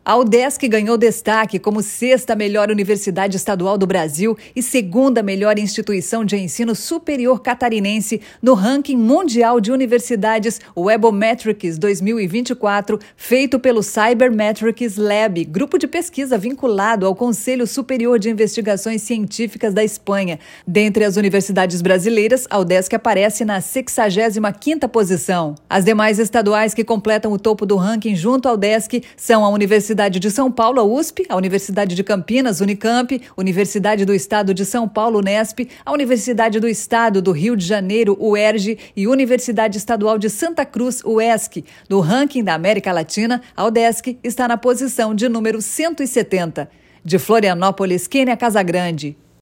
A UDESC ganhou destaque como sexta melhor universidade estadual do Brasil e segunda melhor instituição de ensino superior catarinense no ranking mundial de universidades Webometrics 2024, feito pelo Cybermetrics Lab, grupo de pesquisa vinculado ao Conselho Superior de Investigações Científicas da Espanha. Dentre as universidades brasileiras, a UDESC aparece na 65ª posição. As demais estaduais que completam o topo do ranking junto à UDESC são a Universidade de São Paulo, a USP, a Universidade de Campinas, Unicamp, Universidade do Estado de São Paulo, Unesp, a Universidade do Estado do Rio de Janeiro, UERJ, e Universidade Estadual de Santa Cruz, UESC. No ranking da América Latina, a UDESC está na posição de número 170. De Florianópolis, Kênia Casagrande.